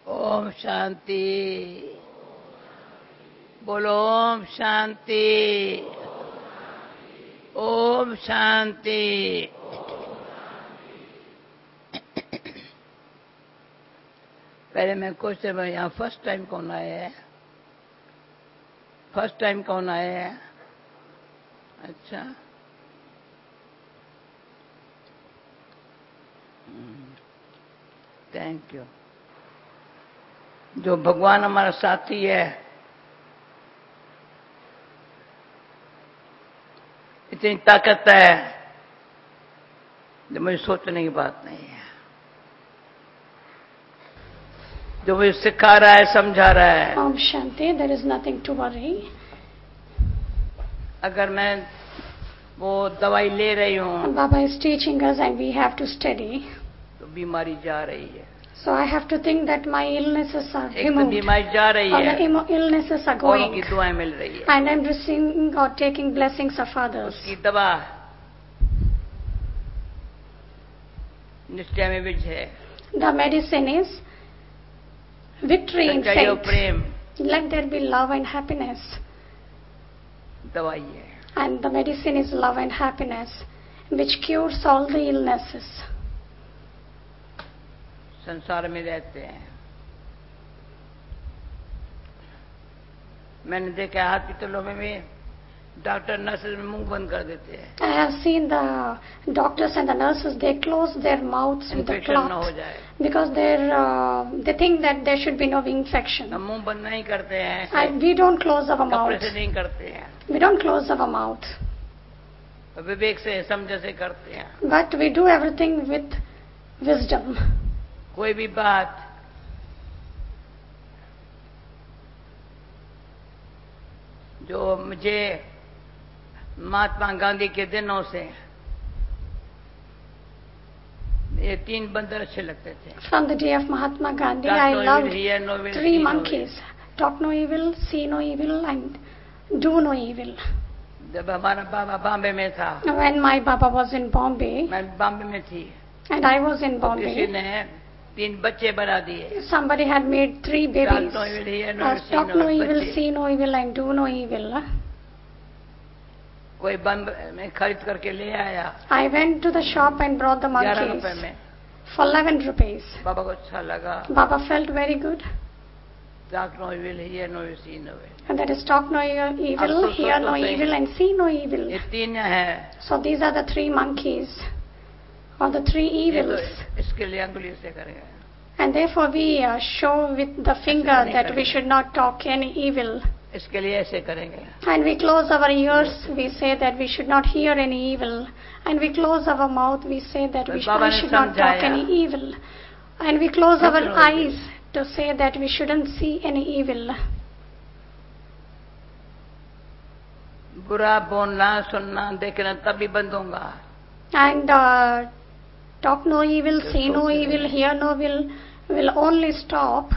ओम शांति। बोलो ओम शांति। ओम शांति। पहले मैं क्वेश्चन में यहाँ फर्स्ट टाइम कौन आया है? फर्स्ट टाइम कौन आया है? अच्छा, थैंक यू। जो भगवान हमारा साथी है, इतनी ताकत है जो मुझे सोचने की बात नहीं है। जो मुझे सिखा रहा है, समझा रहा है। Om Shanti, there is nothing to worry. अगर मैं वो दवाई ले रही हूँ Baba is teaching us and we have to study. तो बीमारी जा रही है। So I have to think that my illnesses are एक तो removed. बीमारी जा रही Or है, the illnesses are औरों की going. दुआएं मिल रही है। And I'm receiving or taking blessings of others. उसकी दवा निश्चय में विजय है। The medicine is victory in सच्चाई और faith. Prem Let there be love and happiness. दवाई है। And the medicine is love and happiness, which cures all the illnesses. संसार में रहते हैं। मैंने देखा हॉस्पिटलों में भी डॉक्टर नर्सेज मुंह बंद कर देते हैं। I have seen the doctors and the nurses, they close their mouths with the infection न हो cloth जाए, because they think that there should be no infection. हम मुंह बंद नहीं करते हैं, And we don't close our कपड़े mouth. से नहीं करते हैं, We don't close our mouth. विवेक से समझ से करते हैं। But we do everything with wisdom. कोई भी बात जो मुझे महात्मा गांधी के दिनों से ये 3 बंदर अच्छे लगते थे। From the day of Mahatma Gandhi, Talk I no loved evil, hear no evil, 3 see no monkeys. Talk no evil, see no evil, and do no evil. जब हमारा बाबा बॉम्बे में था, When my Baba was in Bombay, मैं बॉम्बे में थी, and I was in तो किसी Bombay, ने 3 बच्चे बना दिए। somebody had made 3 babies. Talk no evil, hear no evil, see Talk no no evil, evil, बच्चे। see no evil, and do no evil. कोई बम्ब में खरीद करके ले आया I went to the shop and brought the 11 monkeys रुपए में। for 11 rupees. बाबा को अच्छा लगा। Baba felt very good. Talk no evil, hear no evil, see no evil। And that is talk no evil, hear no evil, and see no evil. ये 3 है। So these are the 3 monkeys, or the 3 ये तो evils. इसके लिए अंगुली से करेंगे। And therefore we show with the finger that we should not talk any evil. इसके लिए ऐसे करेंगे। And we close our ears, we say that we should not hear any evil. And we close our mouth, we say that we should not talk any evil. And we close our eyes to say that we shouldn't see any evil. बुरा बोलना, सुनना, देखना तभी बंद होगा। And talk no evil, see no evil, hear no evil will only stop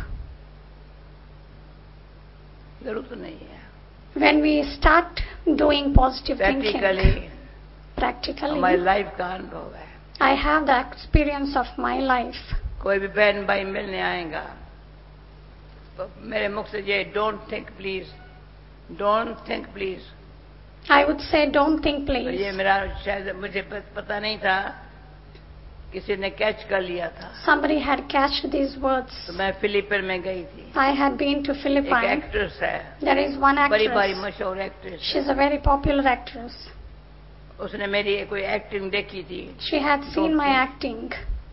जरूरत नहीं है। when we start doing positive thinking. Practically हमारी Practically, लाइफ का अनुभव है। I have the experience of my life. कोई भी बहन भाई मिलने आएगा तो मेरे मुख से ये don't think please, don't think please. I would say, don't think, तो ये please. मेरा शायद मुझे पता नहीं था, किसी ने कैच कर लिया था। Somebody had catched these words. तो मैं फिलीपीन में गई थी। I had been to एक Philippines. एक्ट्रेस है, There is one बड़ी बड़ी actress. मशहूर actress. She's a very popular actress. उसने मेरी कोई एक्टिंग देखी थी, She had seen my acting.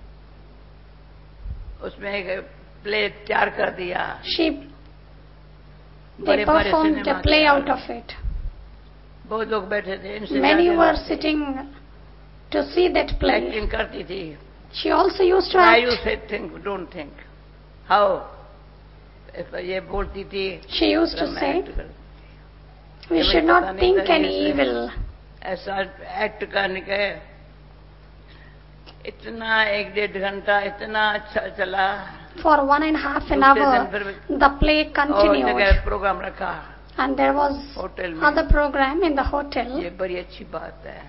उसमें एक प्ले तैयार कर दिया। They बड़े बड़े performed सिनेमा a play के out हॉल। of it. बहुत लोग बैठे थे, इनसे Many ज्यादा were लोग थे। sitting to see that play. Acting करती थी। She also used to Why you act. say think, don't think? How? ये बोलती थी। She used to say, we should not think any evil. ऐसा एक्ट करने के इतना 1-1.5 घंटा इतना अच्छा चला। For 1.5 hours, the play और continued. जगह प्रोग्राम रखा And there was होटल में। other program in the hotel. ये बड़ी अच्छी बात है।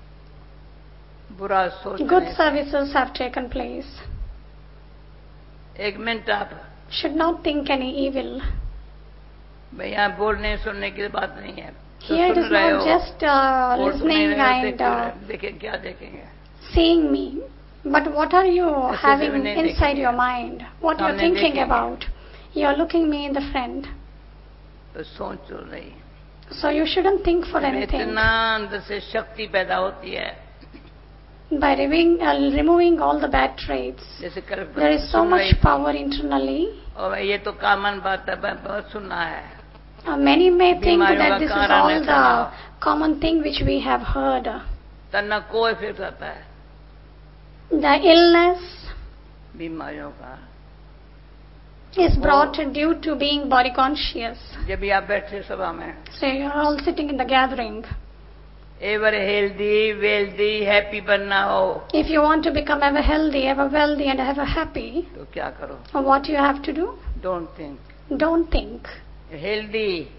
बुरा सोचने Good से services have taken place. एक मिनट आप should not think any evil. भाई यहाँ बोलने सुनने की बात नहीं है। Here it is not just listening and देखें क्या देखेंगे, seeing me, but what are you having inside your mind? What you are thinking about? You are looking me in the front. तो सोचो नहीं। So you shouldn't think for anything. इतना अंदर से शक्ति पैदा होती है। By removing all the bad traits, there is so much power internally. और ये तो कॉमन बात है, बहुत सुनना है। Many may think that this is all the common thing which we have heard. तन्ना को इफेक्ट आता है। The illness बीमारियों का is brought due to being body conscious. जब भी आप बैठे सभा में, So you are all sitting in the gathering. ever healthy, wealthy, happy बनना हो, If you want to become ever healthy, ever wealthy and ever happy, तो क्या करो? what you have to do? Don't think. Don't think. Healthy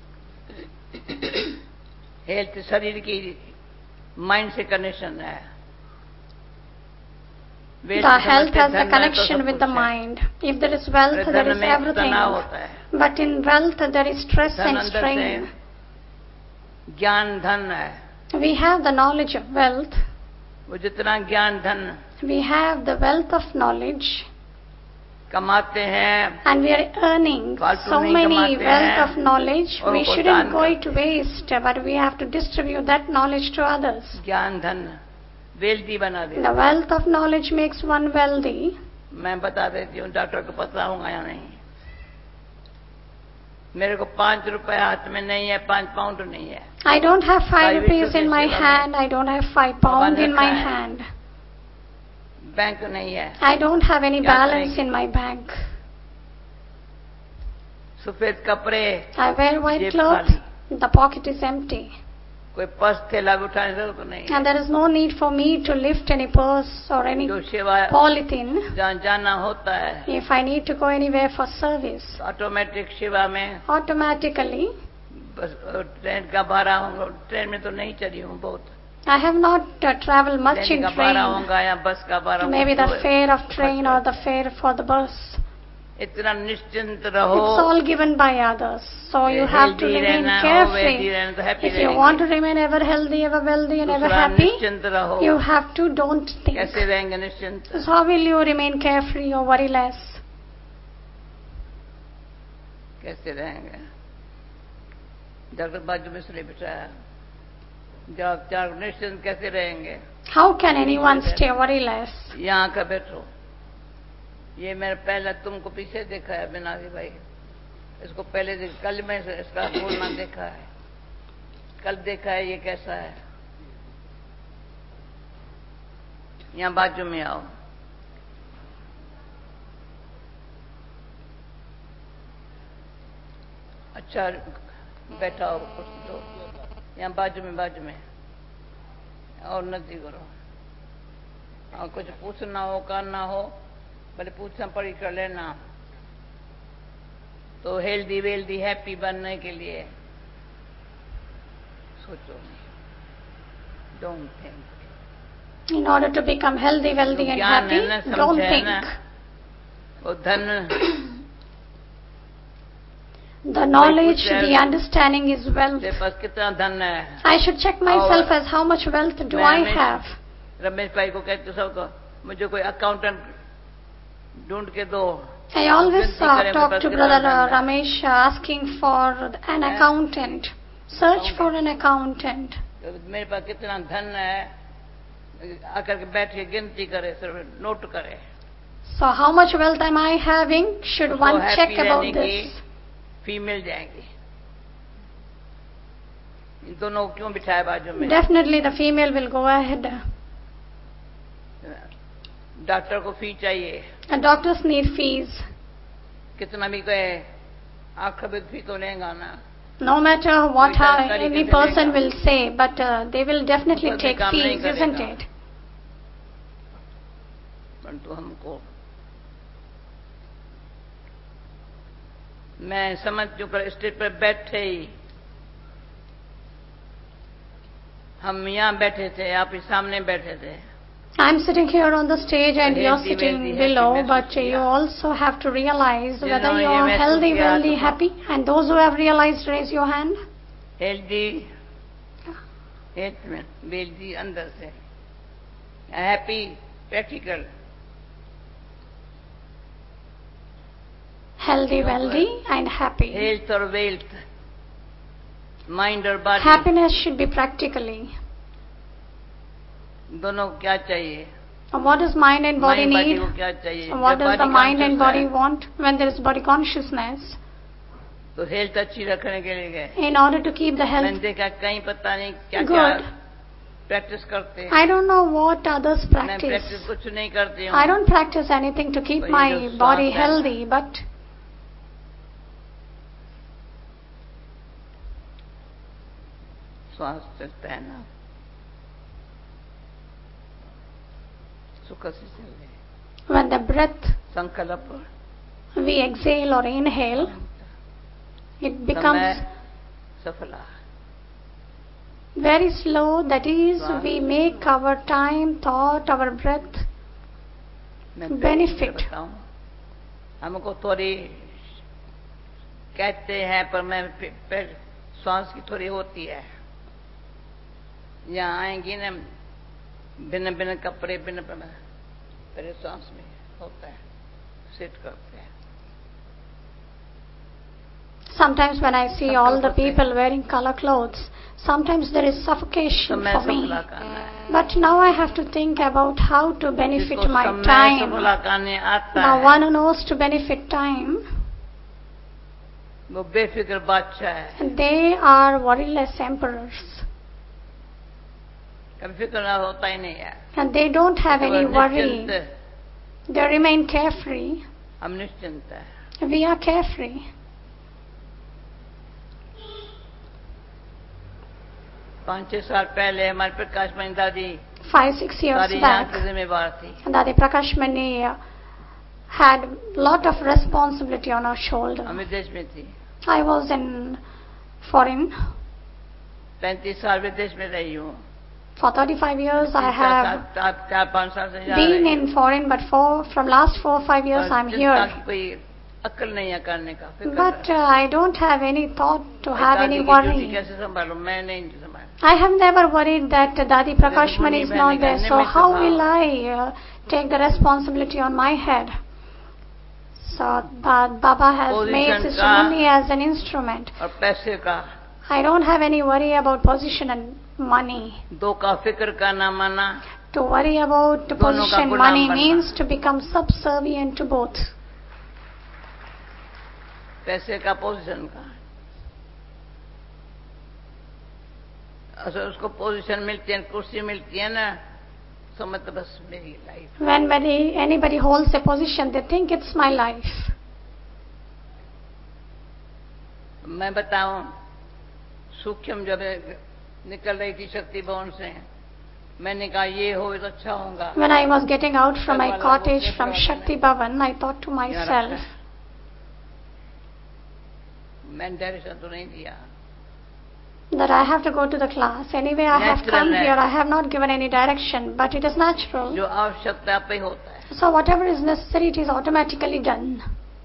health शरीर की mind से connection है। The health has a connection with the mind. If there is wealth, there is everything. But in wealth, there is stress and strain. ज्ञान धन है। We have the knowledge of wealth. वो जितना ज्ञान धन We have the wealth of knowledge. कमाते हैं, and we are earning so many wealth of knowledge. We shouldn't go it waste, but we have to distribute that knowledge to others. ज्ञान धन wealthy बना दे। The wealth of knowledge makes one wealthy. मैं बता देती हूँ, doctor को पता होगा या नहीं। मेरे को 5 रुपए हाथ में नहीं है, 5 पाउंड नहीं है। I don't have 5 rupees in my hand. I don't have 5 pounds in my hand. Bank नहीं है। I don't have any balance in my bank. सफेद कपड़े, I wear white clothes. The pocket is empty. कोई purse थैला उठाने की जरूरत नहीं है। And there is no need for me to lift any purse or any polythene. जहाँ जाना होता है, If I need to go anywhere for service, automatic सेवा में automatically, बस ट्रेन का भाड़ा होगा। ट्रेन में तो नहीं चली हूँ बहुत। I have not traveled much in train. या बस का भाड़ा, maybe the fare of train or the fare for the bus. इतना निश्चिंत रहो। It's all given by others, so you have to remain carefree. If you want to remain ever healthy, ever wealthy, and ever happy, you have to don't think. कैसे रहेंगे निश्चिंत? So how will you remain carefree or worryless? कैसे रहेंगे? Doctor बाजू में सुने बिठाया, जब चार निश्चिंत कैसे रहेंगे? How can anyone stay worryless? यहाँ का बैठो। ये मैंने पहले तुमको पीछे देखा है बिनादी भाई, इसको पहले कल मैं इसका बोलना देखा है, कल देखा है ये कैसा है। यहाँ बाजू में आओ। अच्छा बैठा हो तो यहाँ बाजू में और नजदीक करो। और कुछ पूछना हो करना हो, भले पूछना पड़ी कर लेना। तो हेल्दी वेल्दी हैप्पी बनने के लिए सोचो, don't think. In order to become healthy, wealthy and happy, don't think. वो धन, the knowledge, the understanding is wealth. तेरे पास कितना धन है? I should check myself as how much wealth do I have. Ramesh भाई को कहते सबको, मुझे कोई अकाउंटेंट ढूंढ के दो। I always talk to brother Ramesh asking for an accountant. Search for an accountant. मेरे पास कितना धन है, आकर के बैठ के गिनती करे, सिर्फ नोट करे। So how much wealth am I having? Should one check about this? Female जाएंगी। इन दोनों क्यों बिठाए बाजू में? Definitely the female will go ahead. Doctor को फी चाहिए। Doctors need fees. कितना भी कहे, आंख भी फी तो लेगा ना। No matter what any person will say, but they will definitely take fees, isn't it? परंतु हमको, मैं समझ चुका, स्टेज पर बैठे ही हम यहाँ बैठे थे, आप ही सामने बैठे थे। I'm sitting here on the stage and you're Healthy, sitting wealthy, below, happy but महसूस you किया। also have to realize whether जिन्होंने you ये are महसूस healthy, किया wealthy, तो happy. And those who have realized, raise your hand. Healthy, health में wealthy अंदर से, happy practical, Healthy, wealthy, and happy. Health और वेल्थ, माइंड और body, Happiness should be practically. दोनों क्या चाहिए? What does mind and body mind body need? को क्या चाहिए? What जब does the body mind and conscious body है, want when there is body consciousness? तो हेल्थ अच्छी रखने के लिए गए। In order to keep the मैंने health देखा कहीं पता नहीं क्या क्या good. प्रैक्टिस करते हैं। I don't know what others मैं practice. प्रैक्टिस कुछ नहीं करती हूँ। I don't practice anything to keep तो ये my जो body श्वास है, healthy, but श्वास चलता है ना, सुख से चल रहे, when the breath संकल्प we exhale or inhale, it becomes Saphala, very slow. That is, we make our time, thought, our breath मैं benefit. बताऊं, हमको थोड़ी कहते हैं पर मैं श्वास की थोड़ी होती है। यहाँ आएंगी ना भिन्न भिन्न कपड़े भिन्न मेरे श्वास में होता है, सिट करते हैं। Sometimes when I see all the people wearing color clothes, sometimes there is suffocation समय for me. सफला करना है। But now I have to think about how to benefit जिसको my समय time. सफला करने आता Now है, one who knows to benefit time, वो बेफिक्र बादशाह है। they are worryless emperors. कभी फिक्र होता ही नहीं है। And they don't have any worry. निश्चिंत, They remain carefree. हम निश्चिंत है। We are carefree. पाँच छह साल पहले हमारे प्रकाश मणि दादी 5-6 years सारी यहाँ back, की जिम्मेवार थी। Dadi Prakash Mani had lot of responsibility on her shoulder. हम विदेश में थी। I was in foreign. 35 साल विदेश में रही हूँ। For 35 years I have 4-5 साल से जा been रही in foreign, but from last 4-5 years I'm here. कोई अक्ल नहीं है करने का। But I don't have any thought to have any worry. कैसे संभालूं? मैं नहीं संभाल। I have never worried that Dadi Prakash Mani is not there, so how will I take the responsibility on my head? So Baba has made Sister Muni as an instrument. और पैसे का I don't have any worry about position and money. दो का फिक्र करना माना। To worry about position, money means to become subservient to both. पैसे का पोजीशन का, अगर उसको पोजीशन मिलती है, कुर्सी मिलती है ना, समझ तो बस मेरी life. When anybody holds a position, they think it's my life. मैं बताऊं, सूक्ष्म जब निकल रही थी शक्ति भवन से, मैंने कहा ये हो तो अच्छा होगा। When I was getting out from my cottage from Shakti Bhavan, I thought to myself, मैंने डायरेक्शन तो नहीं दिया that I have to go to the class. Anyway, I have come here. I have not given any direction, but it is natural. जो आवश्यकता पे होता है। So whatever is necessary, it is automatically done.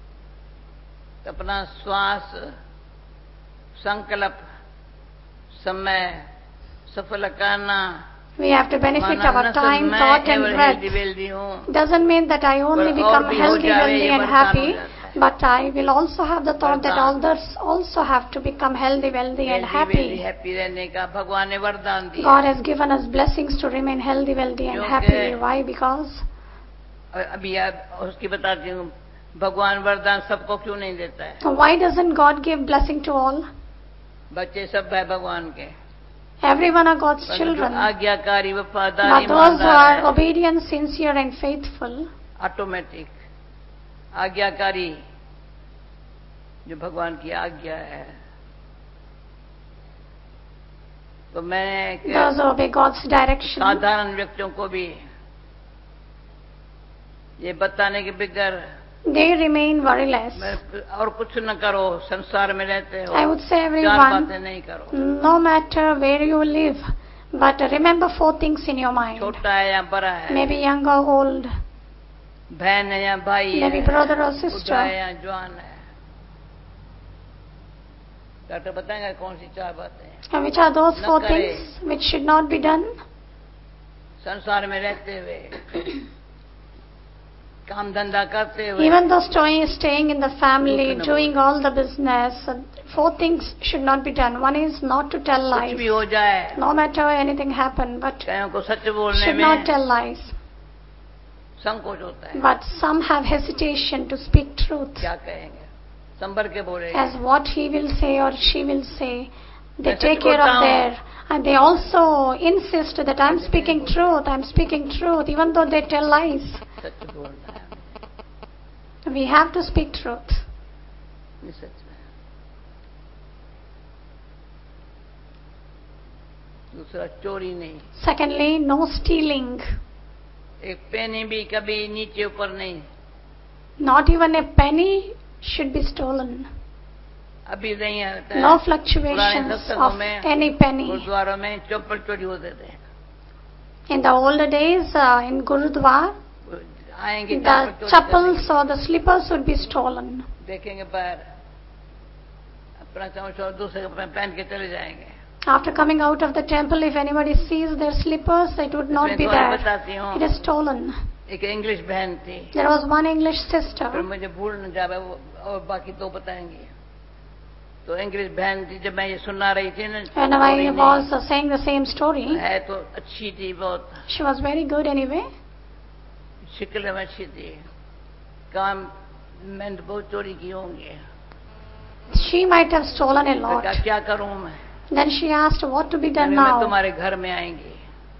अपना श्वास, संकल्प, समय सफल करना। We have to benefit our time, thought and breath. Doesn't mean that I only become healthy, wealthy and happy, but I will also have the thought that others also have to become healthy, wealthy and happy. God has given us blessings to remain healthy, wealthy and happy. Why? Because अभी उसकी बताती हूँ, भगवान वरदान सबको क्यों नहीं देता है? Why doesn't God give blessing to all? बच्चे सब है भगवान के। Everyone are God's children. आज्ञाकारी, वफादार, but those who are obedient, sincere and faithful, automatic आज्ञाकारी, जो भगवान की आज्ञा है, तो मैं those who obey God's direction, साधारण व्यक्तियों को भी ये बताने के बगैर they remain worryless. और कुछ न करो, संसार में रहते हो, I would say चार everyone, बातें नहीं करो, no matter where you live, But remember 4 things in your mind. छोटा है या बड़ा है, Maybe young or old, बहन है या भाई है, maybe brother or बुढ़ा है sister. या जवान है। डॉक्टर बताएंगे कौन सी 4 बातें हैं। And which are those न 4 करे। things which should not be done? संसार में रहते हुए, काम धंधा करते हुए, Even though staying in the family, दुख न doing बोले। all the business, 4 things should not be done. One is not to tell कुछ lies. भी हो जाए, No matter anything happen, but कईयों को सच बोलने should not में tell lies. संकोच होता है। But some have hesitation to speak truth. क्या कहेंगे, संभर के बोलेंगे। As what he will say or she will say, they मैं सच take care बोलता of हूँ। their, and they also insist that I'm speaking truth, I'm speaking truth, even though they tell lies. सच बोलना है, We have to speak truth. नहीं सच में। दूसरा चोरी नहीं, Secondly, no stealing. एक पेनी भी कभी नीचे ऊपर नहीं। Not even a penny should be stolen. अभी नहीं आता है। No पुराने fluctuations सत्संगों of में, any penny. गुरुद्वारों में चप्पल चोरी होते थे। In the older days, in Gurudwara, आएंगे the chappals or the slippers would be stolen. देखेंगे पैर, अपना चमच और दूसरे का पहन के चले जाएंगे। After coming out of the temple, if anybody sees their slippers, it would not be there. It is stolen. एक इंग्लिश बहन थी, There was one English फिर sister. मुझे भूल न जावे वो, और बाकी तो बताएंगे। तो इंग्लिश बहन थी, जब मैं ये सुना रही थी ना, And I was saying the same story. है तो अच्छी थी बहुत, She was very good anyway. शक्ल में अच्छी थी, काम मैंने तो बहुत चोरी की होंगी। She might have stolen a तो lot. क्या करूं मैं? Then she asked what to be done मैं now. तुम्हारे घर में आएंगी,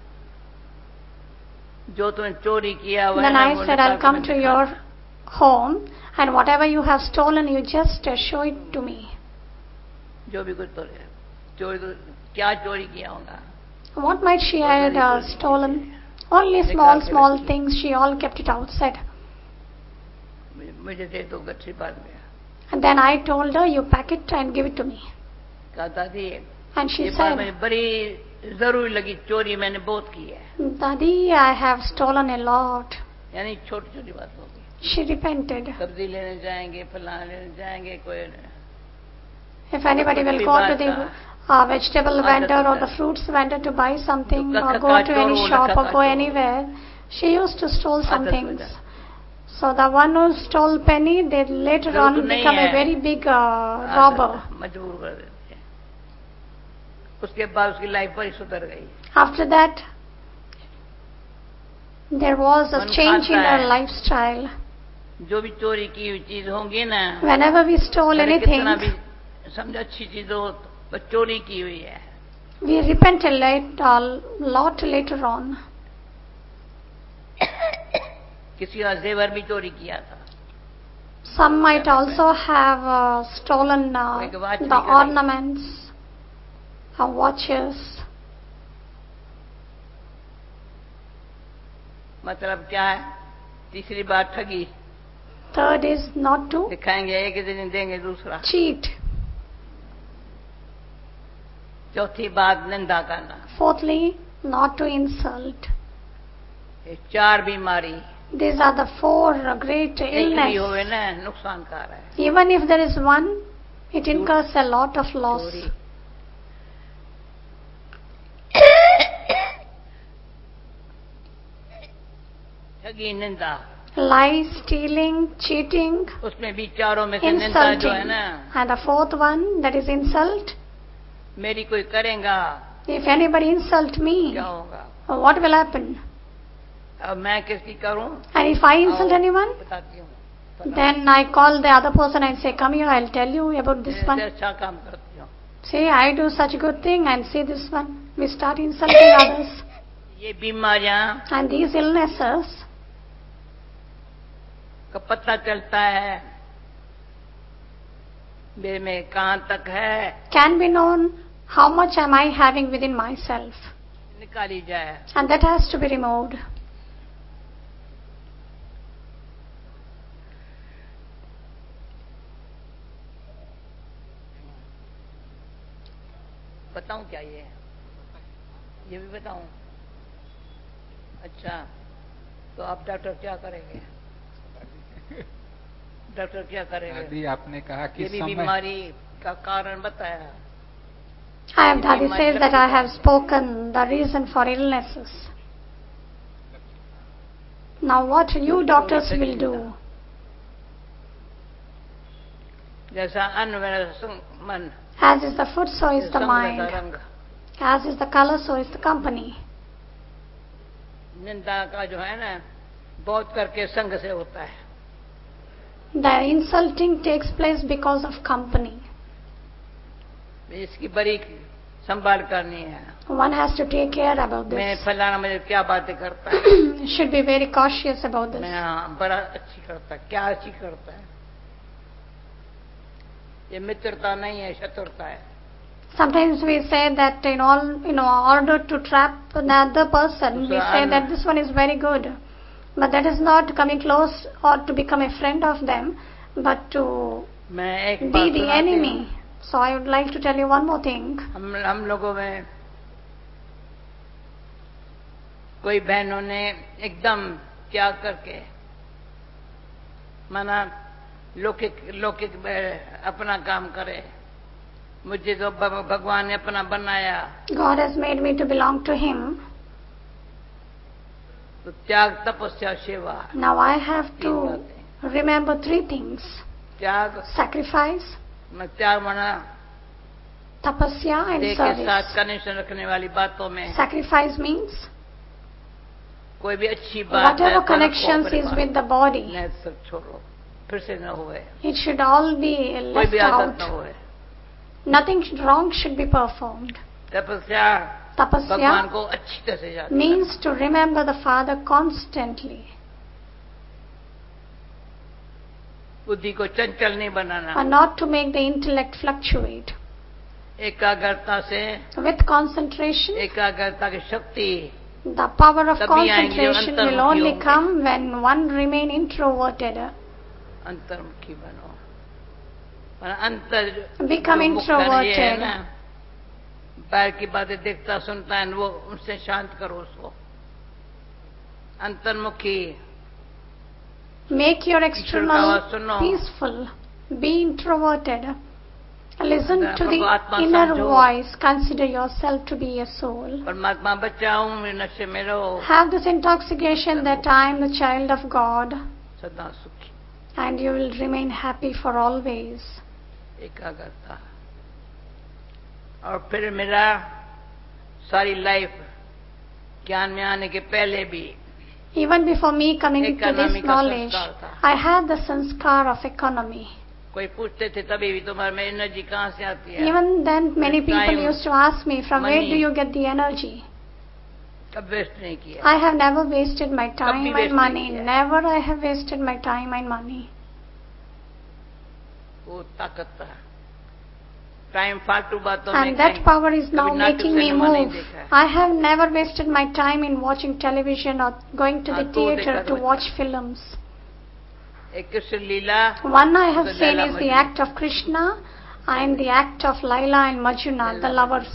जो तुमने चोरी किया वह Then मैं I वो said, निकाल I'll के come मैं to दिखा- your home and whatever you have stolen, you just show it to me. जो भी कुछ तो चोरी तो क्या चोरी किया होगा। What might she had stolen? Only small things. She all kept it outside. मुझे दे दो गच्छी बाद में। And then I told her, you pack it and give it to me. कहा दादी And she ये बात said, मुझे बड़ी जरूरी लगी, चोरी मैंने बहुत की है। Dadi, I have stolen a lot. यानी छोटी छोटी बात होगी। She repented. सब्जी लेने जाएंगे, फलाना लेने जाएंगे, कोई If anybody will go to the vegetable vendor or the fruits vendor to buy something or go to any shop or go anywhere, she used to steal some things. So the one who stole penny, they later on become a very big robber. मजबूर कर देते हैं। उसके बाद उसकी life बड़ी सुधर गई। After that, there was a change in her lifestyle. जो भी चोरी की हुई चीज होंगी ना, Whenever we stole anything, कितना भी समझो अच्छी चीज हो, बस चोरी की हुई है। we repent a lot later on. किसी का जेवर भी चोरी किया था। Some might also have stolen the ornaments, watches. मतलब क्या है? तीसरी बात ठगी। Third is not to दिखाएंगे एक ही दिन देंगे दूसरा। cheat. चौथी बात निंदा करना। Fourthly, not to insult. ये 4 बीमारी These are the 4 great एक भी illness. होवे ना नुकसानकार है। Even if there is one, it incurs a lot of loss. चोरी ठगी, निंदा, Lie, stealing, cheating, उसमें भी चारों में से निंदा जो है insulting. ना, And the 4th one, that is insult. मेरी कोई करेगा If anybody insult me, क्या होगा? what will happen? अब मैं किसकी करूं? And if I insult anyone, बताती हूँ। then I call the other person and say, come here, I'll tell you about this इससे one. अच्छा काम करती हूँ। See, I do such a good thing and see this one. We start insulting others. ये बीमारियां And these illnesses का पता चलता है मेरे में कहाँ तक है, can be known how much am I having within myself. निकाली जाए। And that has to be removed. बताऊं क्या ये भी बताऊं? अच्छा, तो आप डॉक्टर क्या करेंगे? डॉक्टर क्या करेंगे? अभी आपने कहा कि ये भी बीमारी का कारण बताया। Dadi says that I have spoken the reason for illnesses. Now what you doctors will do? जैसा अन्न वैसा मन, As is the food, so is the mind. As is the color, so is the company. निंदा का जो है ना, बहुत करके संग से होता है। The insulting takes place because of company. इसकी बड़ी संभाल करनी है। One has to take care about this. मैं फलाना मुझे क्या बातें करता है। Should be very cautious about this. मैं बड़ा अच्छी करता है, क्या अच्छी करता है? ये मित्रता नहीं है, शत्रुता है। Sometimes we say that in order to trap another person, we say that this one is very good, but that is not coming close or to become a friend of them, but to be the enemy. So I would like to tell you one more thing. हम लोगों में कोई बहनों ने एकदम त्याग करके माना लौकिक अपना काम करे, मुझे तो भगवान ने अपना बनाया। God has made me to belong to Him. तो त्याग, तपस्या, सेवा। Now I have to remember three things. त्याग, sacrifice, त्याग माना tapasya and देह के service. साथ कनेक्शन रखने वाली बातों में Sacrifice means कोई भी अच्छी बात है, whatever connections is with the body, सब छोड़ो, फिर से न होए। it should all be कोई भी left आदत out. न होए। Nothing wrong should be performed. तपस्या, Tapasya भगवान को अच्छी तरह से याद means to remember the Father constantly. बुद्धि को चंचल नहीं बनाना। And not to make the intellect fluctuate. एकाग्रता से, With concentration, एकाग्रता की शक्ति, the power of तभी आएंगे concentration will अंतर्मुखी only होंगे। come when one remain introverted. अंतर्मुखी बनो। अंतर Become जो मुख्य ये है introverted. ना, बाहर की बातें देखता सुनता है, वो उनसे शांत करो उसको। अंतर्मुखी, Make your external सुनो। peaceful. Be introverted. Listen to the आत्मा inner समझो। voice. Consider yourself to be a soul. परमात्मा बच्चा हूँ, मैं नशे में रहो, Have this intoxication that I am the child of God, सदा सुखी। and you will remain happy for always. एकाग्रता। और फिर मेरा सारी लाइफ ज्ञान में आने के पहले भी Even before me coming to Economy this का knowledge, संस्कार था। I had the sanskar of economy. कोई पूछते थे तभी भी तुम्हारे में एनर्जी कहाँ से आती है? Even then, many people Time, used to ask me, from where money. do you get the energy? कब वेस्ट नहीं किया। I have never wasted my time waste and money. नहीं किया। Never I have wasted my time and money. वो ताकत था। Time फालतू बातों में And that power is now कभी नाटक making me सिनेमा नहीं move. देखा है। I have never wasted my time in watching television or going to the हाँ, तो theater देखा to था watch films. एक कृष्ण लीला, One I have तो seen Laila is the Majnu. act of Krishna and the act of Laila and Majnun, the lovers.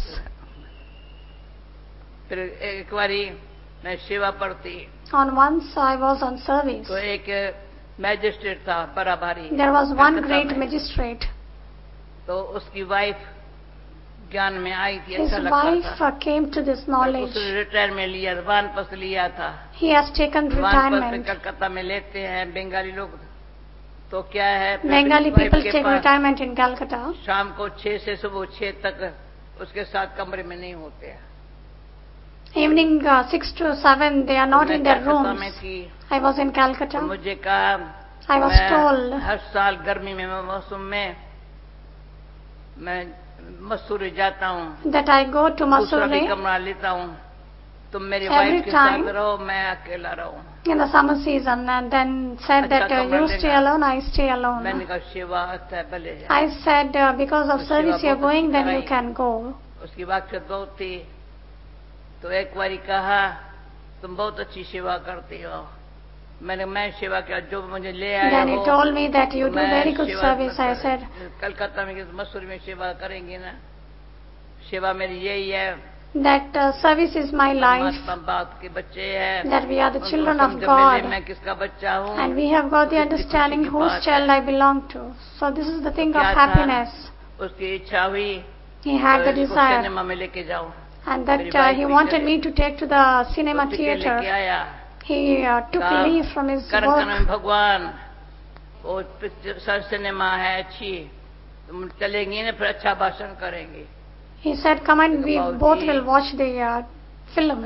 फिर एक बारी मैं सेवा पढ़ती, On once I was on service. तो एक मैजिस्ट्रेट था बड़ा भारी, There was one Calcutta great में। magistrate. तो उसकी वाइफ ज्ञान में आई थी, His अच्छा लगता wife था। came to this knowledge. उसने रिटायरमेंट लिया, वानपस लिया था। He has taken वानपस retirement. Calcutta में लेते हैं बंगाली लोग, तो क्या है, फिर Bengali वाइफ people के take पास retirement in Calcutta. शाम को 6 से सुबह 6 तक उसके साथ कमरे में नहीं होते हैं। Evening 6 to 7, they are not मैं in their कलकत्ता rooms. में थी, I was in तो Calcutta. मुझे कहा, I was मैं told हर साल गर्मी में मौसम में मैं मसूरी जाता हूँ, that I go to दूसरा भी Mussoorie कमरा लेता हूँ, तुम मेरी Every वाइफ के time. साथ रहो, मैं अकेला रहूँ। in the summer season, and then said that you stay alone, I stay alone. मैंने कहा सेवा अच्छा है, भले जाए। I said because of तो service you are सेवा बहुत going, then अच्छी you can go. उसकी बातचीत बहुत थी, तो एक बारी कहा तुम बहुत अच्छी सेवा करती हो। मैं सेवा किया, जो मुझे ले आए Then हो, he told me that you तो do मैं very good सेवा service. I कर- said, कलकत्ता में मसूरी में सेवा करेंगे ना, सेवा मेरी यही है, that service is my life, बाप के बच्चे हैं, that we are the children of समझो God, मैं किसका बच्चा हूँ, and we have got the understanding whose child I belong to. So this is the thing of happiness. उसकी इच्छा हुई, he had the desire, cinema में लेके जाऊँ, and that he wanted me to take to the cinema theater. He took leave from his work. भगवान वो cinema है अच्छी, तुम चलेंगी ना फिर अच्छा भाषण करेंगे. He said, come and we both will watch the film.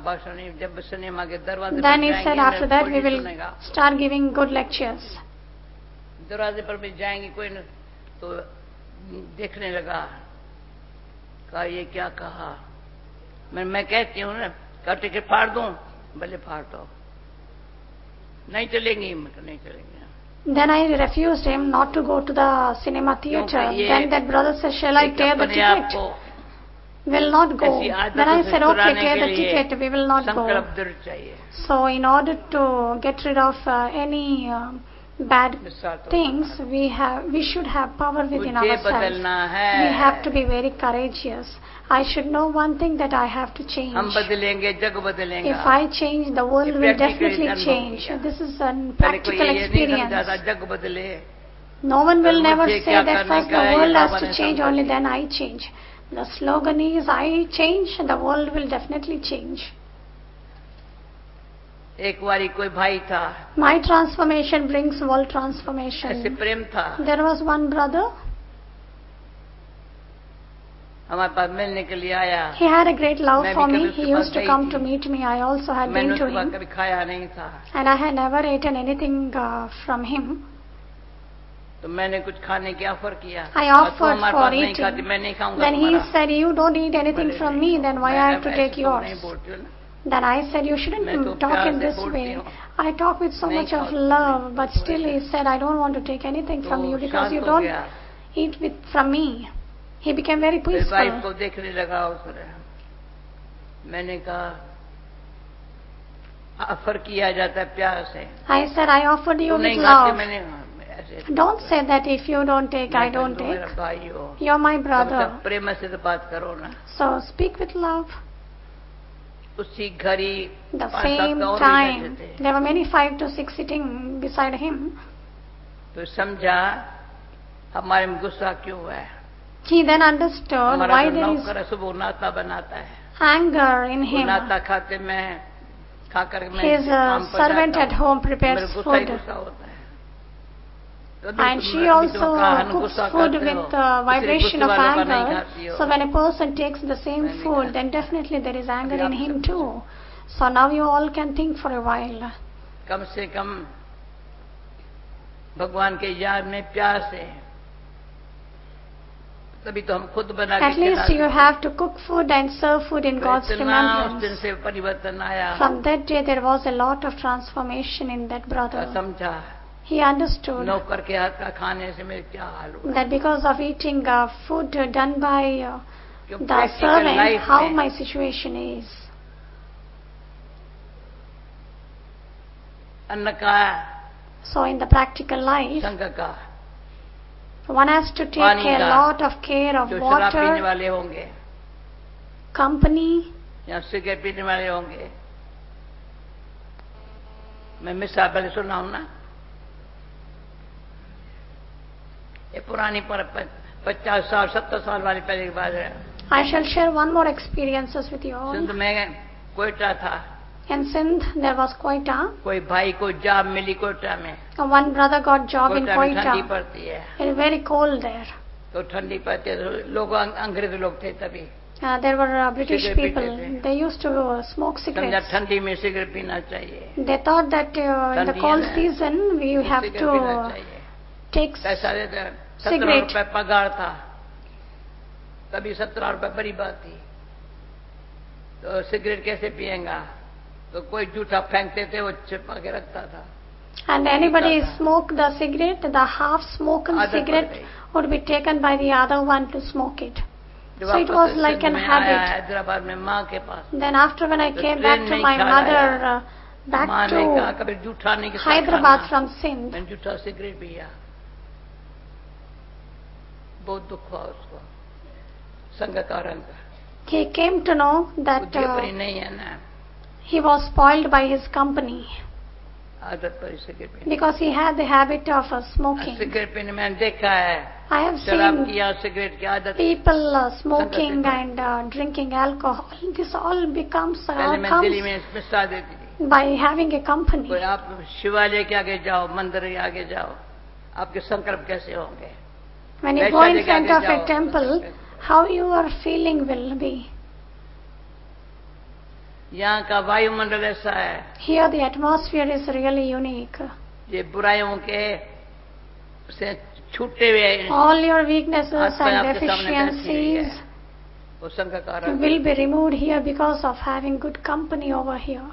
Then he said, after that we will start giving good lectures. दरवाजे पर भी जाएंगे कोई न तो देखने लगा, कहा ये क्या कहा. मैं कहती हूँ ना, का टिकट फाड़ दूं, भले फाड़ दो, नहीं चलेंगी, नहीं चलेंगे. Then I refused him not to go to the cinema theater. Then that brother said, shall I tear the ticket? Will not go. Then I said, okay, tear the ticket, we will not go. So in order to get rid of any bad things, we should have power within ourselves. We have to be very courageous. I should know one thing, that I have to change. If I change, the world will definitely change. This is a practical experience. No one will never say that first the world has to change, only then I change. The slogan is, I change, the world will definitely change. एक बारी कोई भाई था, my transformation brings world transformation. ऐसे प्रेम था. There was one brother, हमारे पास मिलने के लिए आया. He had a great love for me. He used to come to meet me. I also had been to him. कभी खाया नहीं था. And I had never eaten anything from him. तो मैंने कुछ खाने की ऑफर किया. I offered for eating. मैं नहीं खाऊंगा. Then he said, you don't eat anything from me, then why I have to take yours? Then I said, you shouldn't talk in this way. I talk with so much of love, but still he said, I don't want to take anything from you because you don't eat from me. He became very peaceful. Wife को देखने लगा उसने. मैंने कहा offer किया जाता है प्यार से. I said, I offered you with love. Don't say that if you don't take, I don't take. You're my brother. प्रेम से तो बात करो ना. So speak with love. उसी घड़ी the same time there were many 5 to 6 sitting beside him. तो समझा हमारे में गुस्सा क्यों है. He then understood why there is नाता बनाता है. anger in him. नाता खाते में खाकर मैं his servant at home prepares food. And she also cooks food with vibration of anger. So when a person takes the same food, then definitely there is anger in him too. So now you all can think for a while. कम से कम भगवान के याद में प्यार से तभी तो हम खुद बना के At least you have to cook food and serve food in God's remembrance. उस दिन से परिवर्तन आया. From that day there was a lot of transformation in that brother. समझा. He understood नौकर के हाथ का खाने से मेरे क्या हाल हुआ. that because of eating food done by the servant, how my situation is. अन्न का So in the practical life, संग का one has to take a lot of care of जो शराब पीने water, वाले होंगे company. या सिगरेट पीने वाले होंगे. मैं मिसाल पहले सुनाऊं ना. ये पुरानी पर 50 साल 70 साल वाली पहले की बात है. I shall share one more experiences with you all. Sindh में कोयटा था. In Sindh there was Quetta. कोई भाई को जॉब मिली कोयटा में. One brother got job in Quetta में ठंडी Quetta. पड़ती है. It is very cold there. तो ठंडी पड़ती है तो लोग अंग्रेज लोग थे तभी. There were British Cigarette people. पीते थे. They used to smoke समझा cigarettes. ठंडी में सिगरेट पीना चाहिए. They thought that in the ठंडी cold है ना, season we have सिगरेट पीना to चाहिए. take पैसा देते 17 cigarette. रुपए पगार था तभी 17 रुपए बड़ी बात थी. तो सिगरेट कैसे पिएगा. तो कोई जूठा फेंकते थे वो छिपा के रखता था. And anybody smoke the cigarette, the half smoken आदत पड़ cigarette गई. would be taken by the other one to smoke it. जब So it वापस was like सिंध an में आया habit. हैदराबाद में माँ के पास. Then after when I तो came ट्रेन back में to ही my ख्याल mother, आया. back माँ ने कहा to कभी जूठा नहीं किसका Hyderabad खाना. from Sindh, मैंने जूठा सिगरेट पिया. बहुत दुख हुआ उसको. संग कारण का He came to know that बुद्धियोपरी नहीं है ना, he was spoiled by his company आदत पड़ी सिगरेट पीने। because he had the habit of smoking. Cigarette पीने मैंने देखा है, I have शराब seen की और सिगरेट की आदत। people smoking and drinking alcohol. This all becomes पहले मैं दिल्ली में मिसा देती थी, by having a company. कोई आप शिवालय के आगे जाओ, मंदिर के आगे जाओ, आपके संकल्प कैसे होंगे? When you go in front of a temple, how your feeling will be. यहाँ का वायुमंडल ऐसा है, Here the atmosphere is really unique. ये बुराइयों के से छूटे हुए All your weaknesses आत्माएं and आपके सामने बैठी हुई है, deficiencies वो संघ का कारण will be removed here because of having good company over here.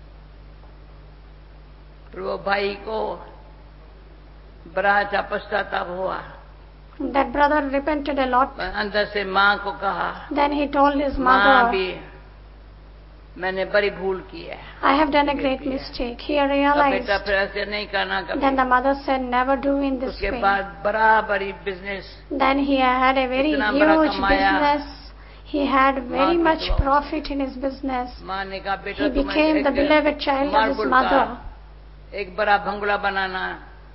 फिर वो भाई को बड़ा सा पश्चाताप हुआ, That brother repented a lot. अंदर से माँ को कहा, Then he told his माँ mother, भी मैंने बड़ी भूल की है, I have done a great mistake. He अब realized. बेटा फिर ऐसे नहीं करना Then कभी। the mother said, never do in this उसके way. बाद बड़ा बड़ी business, Then he had a very इतना बड़ा huge कमाया। business. He had very माँ की much दुआ। profit in his business. माँ ने कहा बेटा He तुम्हें became the beloved child of his marble mother. का एक बड़ा बंगला बनाना,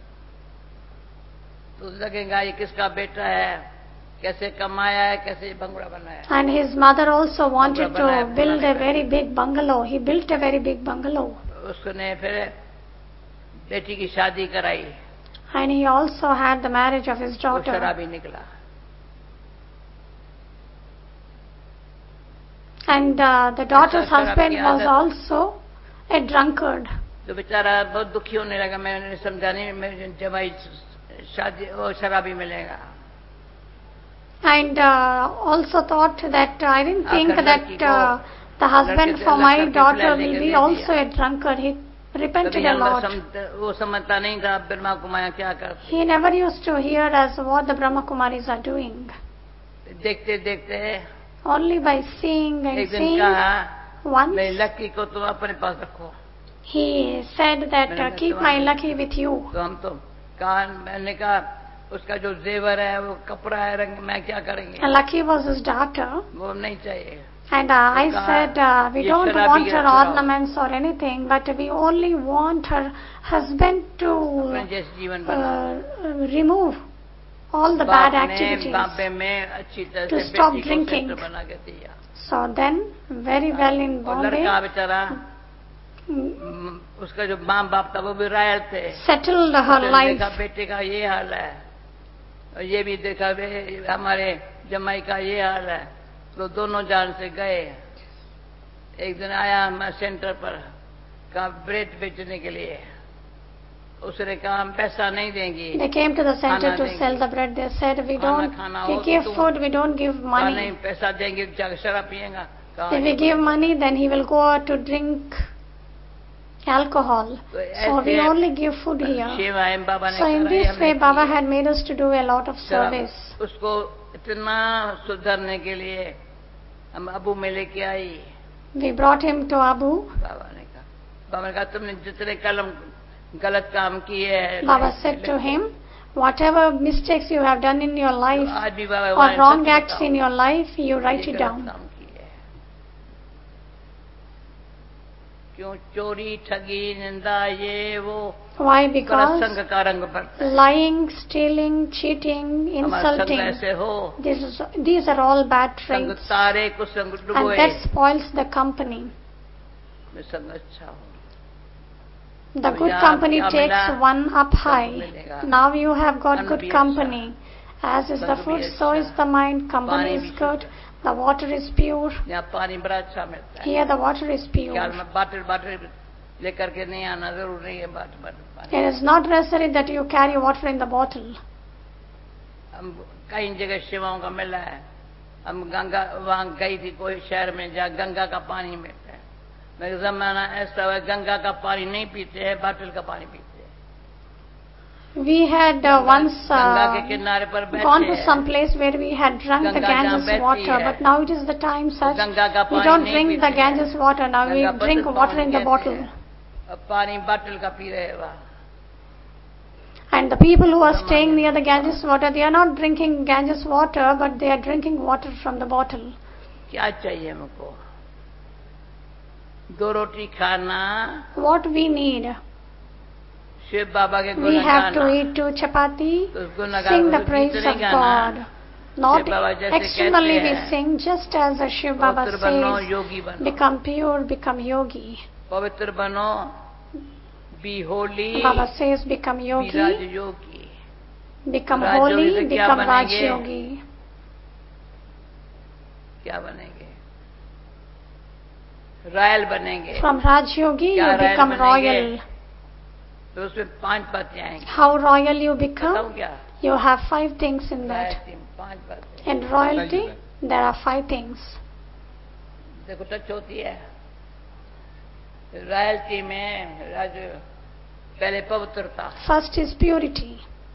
तो लगेगा ये किसका बेटा है, कैसे कमाया है, कैसे बंगला बनाया। And his mother also wanted to build a very big bungalow. He built a very big bungalow. उसने फिर बेटी की शादी कराई, And he also had the marriage of his वो daughter. शराबी निकला। And the daughter's शराब husband की was आदत। also a drunkard. तो बेचारा बहुत दुखी होने लगा, मैंने समझा नहीं मैं जमाई शादी वो शराबी मिलेगा। And also thought that I didn't think आखिर that लड़की को the husband लड़के for से my अलग करके daughter फिर will लेके be दे also दिया। a drunkard. He repented कभी a हमने lot. वो समझता नहीं था ब्रह्मा कुमाया क्या करते। He never used to hear as what the Brahma Kumaris are doing. देखते देखते Only by seeing and एक दिन seeing, कहा, once मेरी लड़की को तुम अपने पास रखो। he said that keep my lucky with you. तो हम तो कहा, मैंने कहा उसका जो जेवर है, वो कपड़ा है, रंग में क्या करेंगे, And Lucky was his daughter. वो नहीं चाहिए। And I said, we ये don't शराबी want है, her चुराओ। ornaments or anything, but we only want her husband अपने to जैसे जीवन बना। remove all the bad बाप ने activities. बापे में अच्छी तरह To से stop बेटी को drinking. सेंटर बना के दिया। So then, very well in और Bombay, लड़का बेचारा, उसका जो माँ बाप था वो भी रायल थे। settled her उसने life. देखा बेटे का ये हाल है, और ये भी देखा हमारे जमाई का ये हाल है, तो दोनों जान से गए। एक दिन आया मैं सेंटर पर, कहा ब्रेड बेचने के लिए, उसने कहा हम पैसा नहीं देंगी। They came to the center to देंगे। sell the bread. They said, we खाना give हो तो food, we don't give कहा money. नहीं पैसा देंगे, जाकर शराब पिएगा। कहा If we give money, then he will go out to drink alcohol. So we only give food here. शिवायम बाबा ने So in कहा, this हमने way, की Baba है। had made us to do a lot of शराब, service. उसको इतना सुधरने के लिए हम अबू में लेके आई। We brought him to Abu. बाबा ने कहा तुमने जितने कलम गलत काम किए हैं, Baba said to him, whatever mistakes you have done in your life आज भी बाबा or wrong सच acts बताओ, in your life, you write ये it गलत down. काम किए हैं। क्यों चोरी ठगी निंदा ये वो, Why? गलत Because संग का रंग भरता है। lying, stealing, cheating, हमारा संग insulting, ऐसे हो, these are all bad संग traits. तारे को संग And डुबोए, that spoils the company. मैं संग अच्छा हूँ। The good company takes one up high. Now you have got good company. As is the food, so is the mind. Company is good. The water is pure. यहाँ पानी बड़ा अच्छा मिलता है। Here the water is pure. ख्याल में bottle लेकर के नहीं आना जरूर नहीं है, बाटल पानी। It is not necessary that you carry water in the bottle. हम कई जगह शिवाओं का मिला है, हम गंगा वहाँ गई थी कोई शहर में जहाँ गंगा का पानी मिलता है। मैं जमाना ऐसा हुआ गंगा का पानी नहीं पीते हैं, बाटल का पानी पीते हैं। We had once गंगा के किनारे पर बैठे gone to some place where we had drunk the Ganges water, but now it is the time such we don't drink the Ganges water. Now we drink water in the bottle. पानी bottle का पी रहे वहाँ। And the people who are staying near the Ganges water, they are not drinking Ganges water, but they are drinking water from the bottle. क्या चाहिए हमको? 2 रोटी खाना, What we need? Shiv बाबा के We गुण have to गाना, eat 2 chapati, तो उस गुण sing the गाना praise गीत of नहीं गाना। God. Not शिव बाबा जैसे externally कहते we हैं, sing, just as Shiv Baba पवित्र बनो, says, योगी बनो। become pure, become yogi. पवित्र बनो, be holy, Baba says, become be yogi, Raj Yogi. become Raj yogi holy, से क्या become Raj बनेंगे? yogi. क्या बनेंगे? रॉयल बनेंगे। From Raj yogi, क्या you रॉयल become बनेंगे? royal. तो उसमें 5 बातें आएंगी। How royal you बताऊं become? क्या? You have 5 things in that. 5 बातें। In royalty, there are 5 things. देखो टच होती है रॉयल्टी में। राज पहले पवित्रता, First is purity.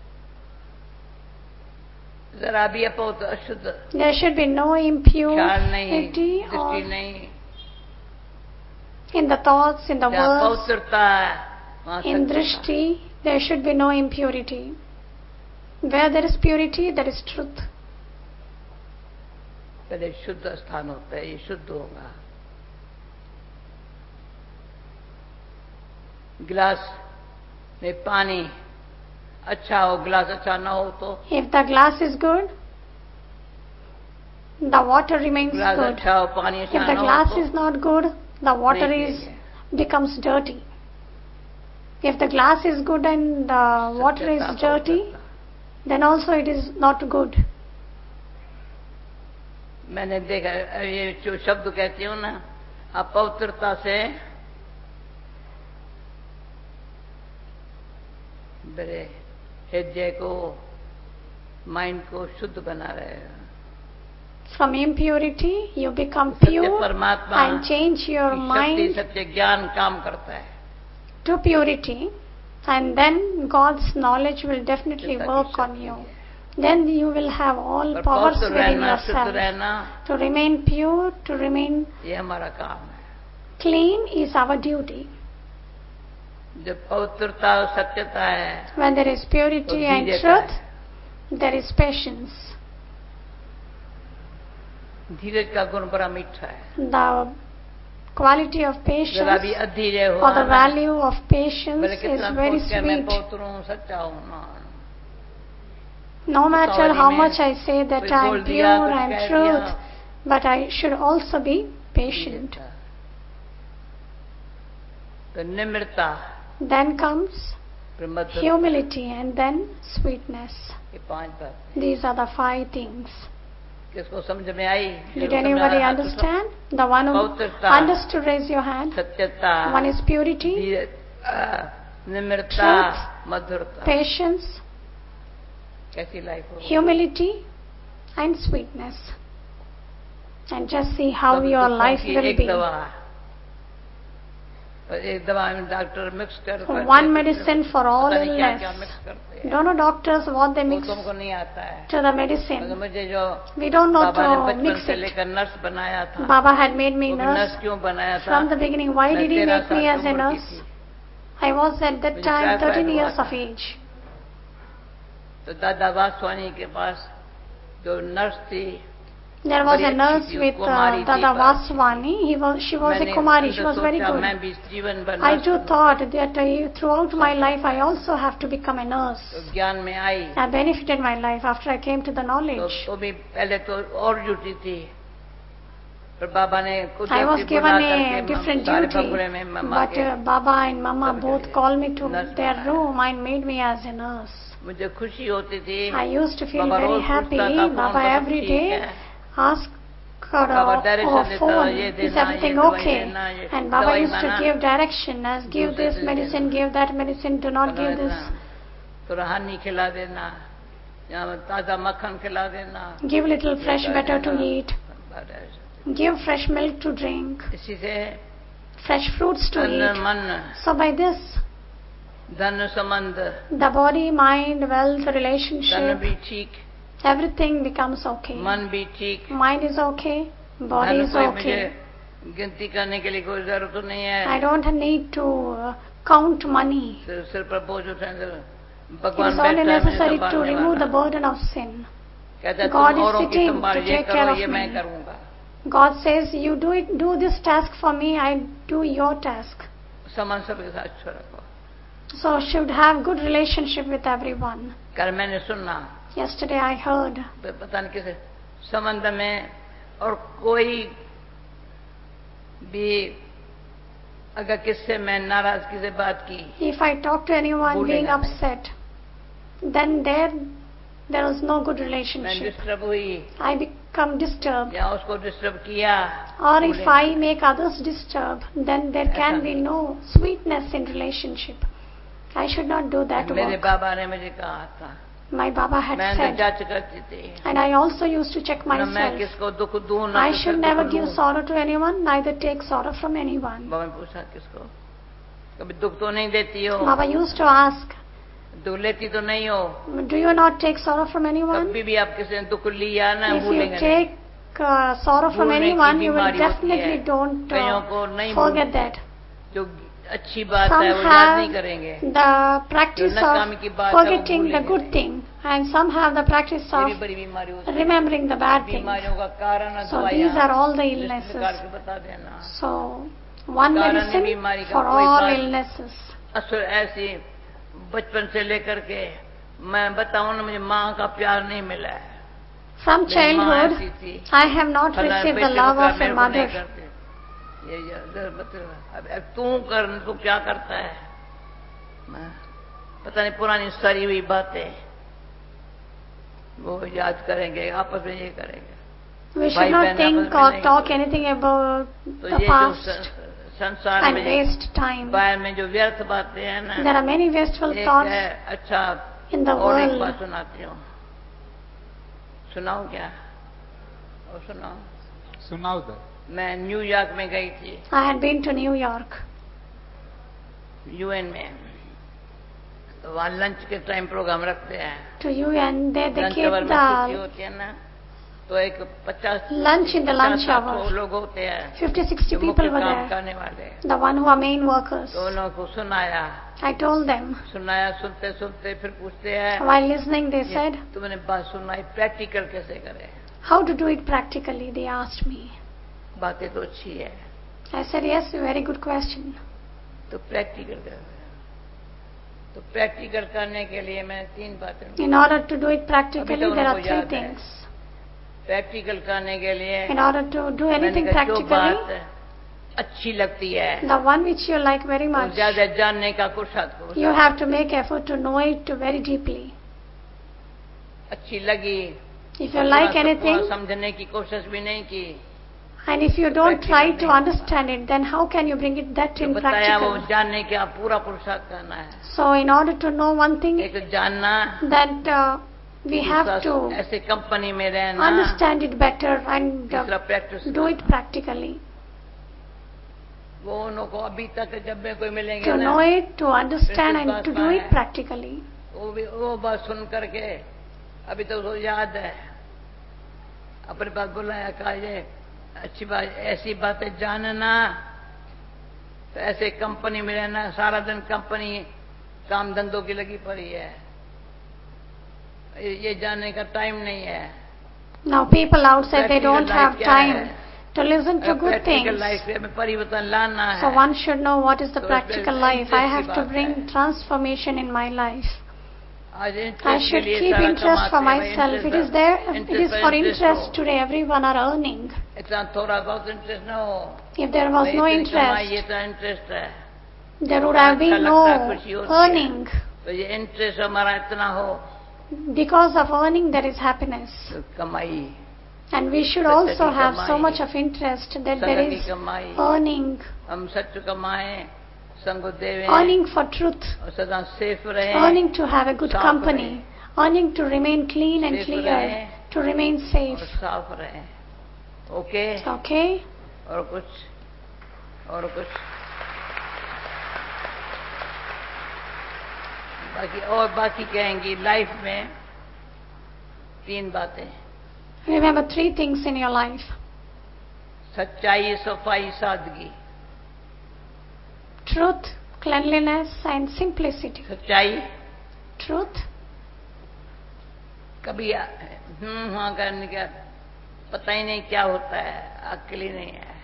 जरा भी अपवित्र, अशुद्ध, There should be no ख्याल नहीं, impurity दृष्टि or नहीं। in the thoughts, in the जहाँ words, पवित्रता है वहाँ in सत्यता। drishti, there should be no impurity. Where there is purity, there is truth. पहले शुद्ध स्थान होता है, ये शुद्ध होगा। गिलास में पानी अच्छा हो, गिलास अच्छा ना हो तो If the glass is good, the water remains गिलास good. अच्छा हो, पानी If अच्छा the ना हो glass तो is not good, the water नहीं is पिएंगे। becomes dirty. If the glass is good and the water is सत्यता, dirty, पवित्रता। then also it is not good. मैंने देखा, ये जो शब्द कहती हूँ ना, अपवित्रता से मेरे हृदय को, माइंड को शुद्ध बना रहे हैं। From impurity, you become सत्य pure परमात्मा and change your की शक्ति, mind सत्य ज्ञान काम करता है। to purity, and then God's knowledge will definitely सत्य की work on शक्ति you. है। Then you will have all और powers पवित्र within रहना, शुद्ध yourself. रहना, To remain pure, to remain ये हमारा काम है। clean is our duty. जब पवित्रता और सत्यता है, When there is purity तो and धीरे truth, का there is patience. है। धीरज का गुण बड़ा मीठा है। The quality of जरा patience भी अधीरे हो or the value of patience भले is कितना very सोच के मैं sweet. पवित्र हूँ, सच्चा हूँ ना, No matter उतावली how में much I say that कोई I बोल am दिया, pure, कुछ I am कह truth, दिया, but I should also be patient. धीरजता। तो निम्रता, Then comes फिर मधुरता, humility and then sweetness. ये 5 बातें। These are the 5 things. किसको समझ में आई? Did जिसको समझ anybody आया, हाथ उठाओ। understand? The one who पवित्रता, understood, raise your hand. सत्यता, One is purity, निम्रता, truth, मधुरता। patience, कैसी लाइफ हो? humility and sweetness. And just see how सब your दुखों life की will एक be. दवा, और एक दवा में डॉक्टर मिक्स करते हैं। One medicine for all पता नहीं क्या illness. क्या मिक्स करते हैं। Don't know doctors what they वो mix तुमको नहीं आता है। to the तो medicine. मुझे जो We don't know बाबा ने to बचपन mix से it. लेकर नर्स बनाया था, Baba had made me वो भी nurse नर्स क्यों बनाया था? from the beginning. Why मैं did he 13 make me साल as की a उम्र की nurse? थी, I was at that मुझे time टाइफाइड 13 हुआ years था। of age. तो दादा वासवानी के पास जो नर्स थी, There was बड़ी a अच्छी nurse थी, with कुमारी थी, Dada बड़ी अच्छी थी। Vaswani. She was a मैंने Kumari. She अंदर was very सोचा good. मैं भी जीवन भर I नर्स too बनूं। thought that throughout my life I also have to become a nurse. तो ज्ञान में आई I benefited my life after I came to the knowledge. तो भी पहले तो और ड्यूटी थी, पर बाबा ने कुछ I was given a different duty, में मम्मा but के Baba and Mama सब both जगह called me to nurse their बनाया। room and made me as a nurse. मुझे खुशी होती थी। I used to feel Baba very rose happy. पूछता था, फोन Baba पर सब every ठीक day है? asked बाबा डायरेक्शन or देता, phone, ये is देना, ये everything दवाई okay? देना, ये And Baba दवाई used to बना, give direction as give दूसरे this दिन medicine, देना, give that medicine, do not give this. थोड़ा हनी खिला देना, या ताजा मक्खन खिला देना, Give little fresh कर butter to देना। eat. Give fresh milk to drink. इसी से Fresh fruits to तन eat. मन So by this, धन संबंध, the body, mind, wealth, तन relationship, भी ठीक, everything becomes okay. मन भी ठीक, Mind is okay, body धन is कोई मुझे okay. गिनती करने के लिए कोई जरूरत नहीं है। I don't need to count money. सिर पर बोझ उठाने, It भगवान is only बैठा है मुझे necessary to संभालने remove the वाला। burden of sin. कहता है God तुम is औरों की sitting संभाल, to ये take care करो, of ये मैं me. करूंगा। God says, you do this task for me, I do your task. संबंध सबके साथ अच्छा रखो. So should have good relationship with everyone. कल मैंने सुना. Yesterday I heard. पता नहीं किसे संबंध में और कोई भी अगर किससे मैं नाराजगी से बात की. If I talk to anyone being upset, then there was no good relationship. मैं डिस्टर्ब हुई. I become disturbed. या उसको डिस्टर्ब किया. Or if I make others disturb, then there can be no sweetness in relationship. I should not do that work. मेरे बाबा ने मुझे कहा था. My Baba had said, and I also used to check myself. I should never give sorrow to anyone, neither take sorrow from anyone. Baba used to ask, do you not take sorrow from anyone? If you take sorrow from anyone, you will definitely don't forget that. Some have the practice of forgetting the good thing, and some have the practice of remembering the bad thing. So these are all the illnesses. So one medicine for all illnesses. From childhood, I have not received the love of a mother. अब तू कर तो क्या करता है. पता नहीं पुरानी सारी हुई बातें वो याद करेंगे, आपस में ये करेंगे. We should not think or talk anything about the past and waste time. बाहर में जो व्यर्थ बातें हैं ना, there are many wasteful thoughts अच्छा in the और एक world. बात सुनाती हूँ. सुनाऊं क्या? और सुनाओ दे. मैं न्यूयॉर्क में गई थी. I had been to New York. UN में वहाँ लंच के टाइम प्रोग्राम रखते हैं. To UN, they keep the होती है ना, तो एक 50 lunch in the lunch hour. लोग होते हैं. 50-60 people were there. करने वाले. The one who are main workers. तो उन लोगों को सुनाया. I told them. सुनाया, सुनते सुनते फिर पूछते हैं. While listening, they said, तुमने बात सुनाई, प्रैक्टिकल कैसे करें? How to do it practically? They asked me. बातें तो अच्छी है. I said, yes, very good question. तो प्रैक्टिकल कर. तो प्रैक्टिकल करने के लिए मैं 3 बातें. In order to do it practically, there are 3 things. Practical करने के लिए, in order to do anything practically, अच्छी लगती है, the one which you like very much, ज़्यादा जानने का कोशिश. you have to make effort to know it very deeply. अच्छी लगी. If you like anything, समझने की कोशिश भी नहीं की, and if you don't try to understand it, then how can you bring it that in practical? जानने का पूरा पुरुषार्थ करना है. So in order to know one thing, एक जानना, that we have to ऐसे कंपनी में रहना, understand it better and do it practically. वो उनको अभी तक जब में कोई मिलेंगे to know it, to understand and to do it practically. वो बात सुन करके अभी तो उसको याद है. अपने पास बुलाया, कहा ये अच्छी बात, ऐसी बातें जानना, तो ऐसे कंपनी में रहना. सारा दिन कंपनी काम धंधों की लगी पड़ी है, ये जानने का टाइम नहीं है. Now people outside, they don't have time to listen to good things. परिवर्तन लाना है. So one should know what is the practical life. I have to bring transformation in my life. I should keep interest for myself. It is there. It is for interest today. Everyone are earning. If there was no interest, there would have been no earning. Because of earning, there is happiness. And we should also have so much of interest that there is earning. Earning for truth. Earning to have a good company. Earning to remain clean and clear. To remain safe. Okay? Okay? और कुछ बाकी कहेंगी. Life में 3 बातें. Remember 3 things in your life. सच्चाई, सफाई, सादगी. Truth, cleanliness and simplicity. सच्चाई. Truth. कभी हाँ करने का पता ही नहीं क्या होता है, अक्ल ही नहीं है।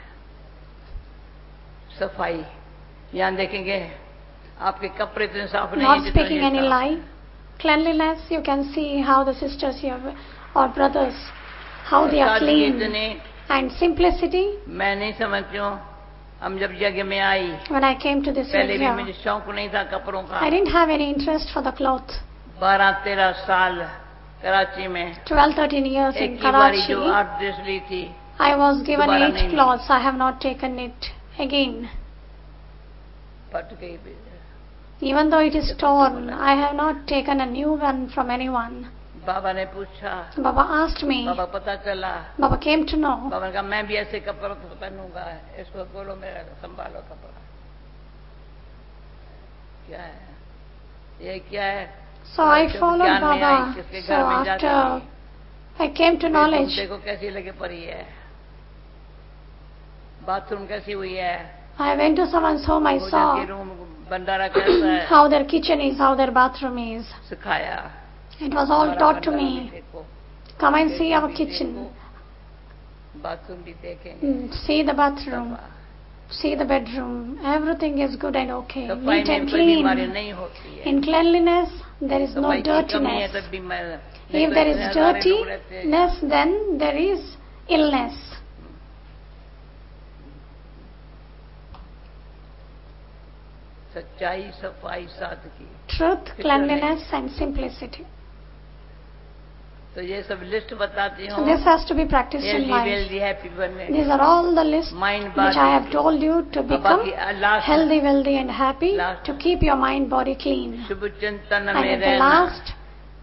सफाई, यहाँ देखेंगे आपके कपड़े इतने साफ नहीं। Not speaking any lie. Cleanliness, you can see how the sisters here or brothers, how they are clean. And simplicity. मैं नहीं समझती हूँ, हम जब यज्ञ में आई, when I came to this पहले भी area, मुझे शौक नहीं था कपड़ों का। I didn't have any interest for the cloth. 12-13 साल कराची में 12-13 years in एक ही बारी Karachi, जो 8 ड्रेस ली थी, I was given दोबारा 8 नहीं ली। cloths. I have not taken it again. फट गई भी। Even though it is torn, I have not taken a new one from anyone. बाबा ने पूछा, Baba asked me, बाबा पता चला, Baba came to know. बाबा ने कहा मैं भी ऐसे कपड़ा पहनूंगा, इसको बोलो मेरा संभालो कपड़ा। क्या है ये, क्या है? So I followed Baba. So after I came to knowledge, देखो कैसी लगे पड़ी है, बाथरूम कैसी हुई है। I went to someone's home. I saw भंडारा कैसा है, how their kitchen is, how their bathroom is. सिखाया। It was all taught to me. Come and see our kitchen. Bathroom भी देखेंगे, See the bathroom. See the bedroom. Everything is good and okay. सफाई Neat में and कोई बीमारी clean. नहीं होती है। In cleanliness, there is no सफाई की कमी है dirtiness. तो बीमार। If there is dirtiness, then there is illness. सच्चाई, सफाई, सादगी, Truth, cleanliness and simplicity. तो ये सब लिस्ट बताती हूँ। This has to be practiced in life. These are all the lists which I have told you to become healthy, wealthy and happy, to keep your mind, body clean. शुभ चिंतन And में at the रहना last,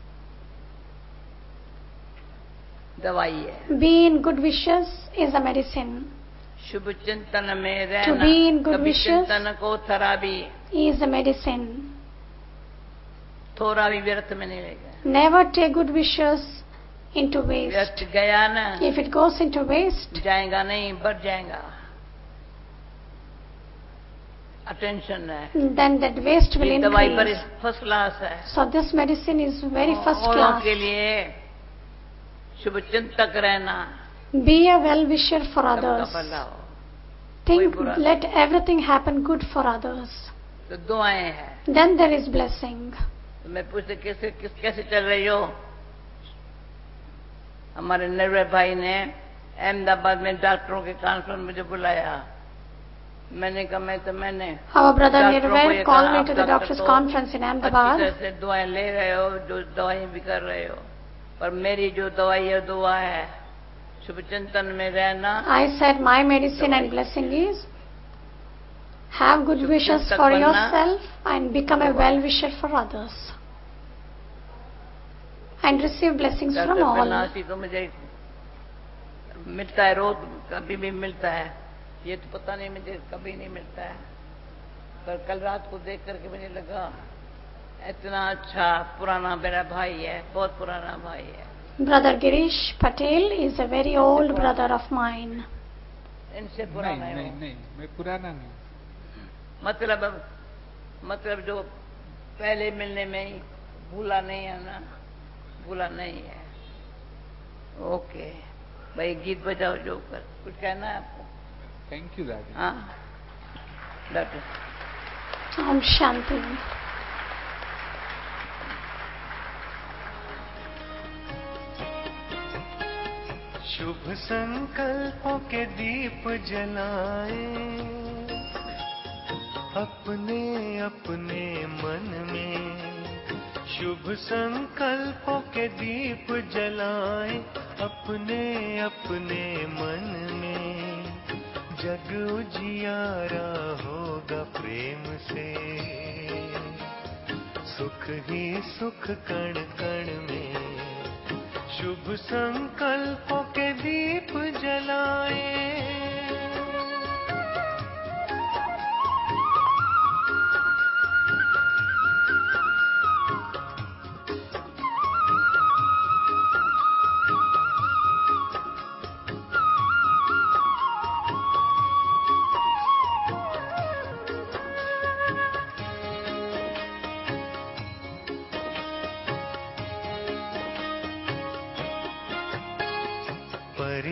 दवाई है। be in good wishes is a medicine. शुभ चिंतन में To रहना, be in good कभी wishes चिंतन को थराबी, is a medicine. थोड़ा भी व्यर्थ में नहीं रहेगा। Never take good wishes into waste. व्यर्थ गया ना, If it goes into waste, जाएगा नहीं, बढ़ जाएगा। अटेंशन है, then that waste will ये दवाई बड़ी increase. फर्स्ट क्लास है। So this medicine is very first औरों class. के लिए शुभ चिंतक रहना, Be a well-wisher for सबका others. भला हो। Think, कोई बुरा let everything happen good for others. तो दुआएं हैं। Then there is blessing. तो मैं पूछते कैसे चल रही हो? हमारे नरवे भाई ने अहमदाबाद में डॉक्टरों के कॉन्फ्रेंस मुझे बुलाया। मैंने कहा मैंने Our brother डॉक्टरों को Nirvay ये called कहा, me to the आप doctor's डॉक्टर conference in अच्छी Ahmedabad. तरह से दुआएं ले रहे हो, जो दवाएं भी कर रहे हो, पर मेरी जो दवाई है दुआ है, शुभ चिंतन में रहना। I said my medicine and blessing is have good Shubh wishes चिंतक for बनना, yourself and become a well-wisher for others. And receive blessings from all. नासी तो मुझे मिलता है रोज, कभी भी मिलता है, ये तो पता नहीं मुझे कभी नहीं मिलता है, पर कल रात को देख करके मुझे लगा इतना अच्छा पुराना मेरा भाई है, बहुत पुराना भाई है। Brother Girish Patel is a very old brother of mine. इनसे पुराना है। नहीं, मैं पुराना नहीं। मतलब जो पहले मिलने में ही भूला नहीं है ना, भूला नहीं है। ओके भाई, गीत बजाओ जो कर, कुछ कहना है आपको? थैंक यू दादी। हाँ डॉक्टर। Om Shanti. शुभ संकल्पों के दीप जलाए अपने अपने मन में, शुभ संकल्पों के दीप जलाए अपने अपने मन में, जग उजियारा होगा प्रेम से, सुख ही सुख कण कण में, शुभ संकल्पों के दीप जलाए।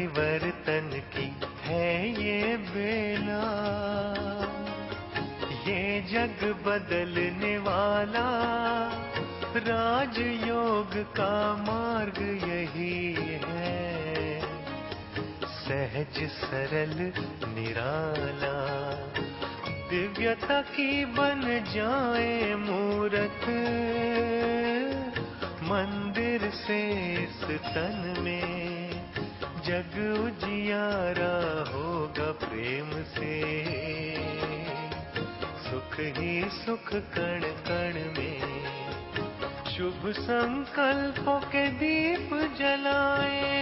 परिवर्तन की है ये बेला, ये जग बदलने वाला राजयोग का मार्ग यही है। सहज सरल निराला दिव्यता की बन जाए मूरत, मंदिर से इस तन में जग उजियारा होगा प्रेम से। सुख ही सुख कण कण में, शुभ संकल्पों के दीप जलाए।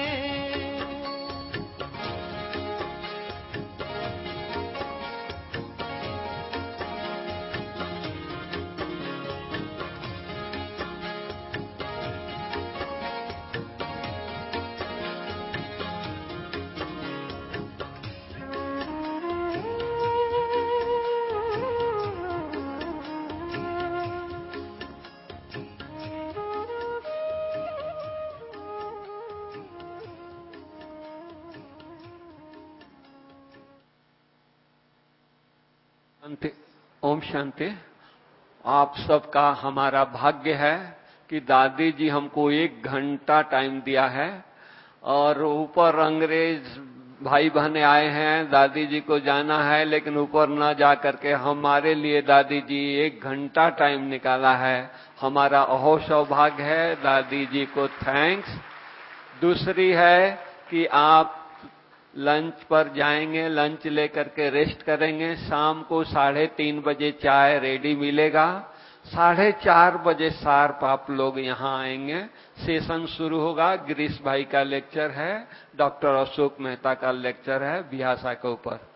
ओम शांति। आप सबका हमारा भाग्य है कि दादी जी हमको 1 घंटा टाइम दिया है और ऊपर अंग्रेज भाई बहने आए हैं, दादी जी को जाना है, लेकिन ऊपर ना जा करके हमारे लिए दादी जी 1 घंटा टाइम निकाला है। हमारा अहो सौभाग्य है, दादी जी को थैंक्स। दूसरी है कि आप लंच पर जाएंगे, लंच लेकर के रेस्ट करेंगे। शाम को 3:30 बजे चाय रेडी मिलेगा, 4:30 बजे शार्प आप लोग यहाँ आएंगे। सेशन शुरू होगा। गिरीश भाई का लेक्चर है, डॉक्टर अशोक मेहता का लेक्चर है भाषा के ऊपर।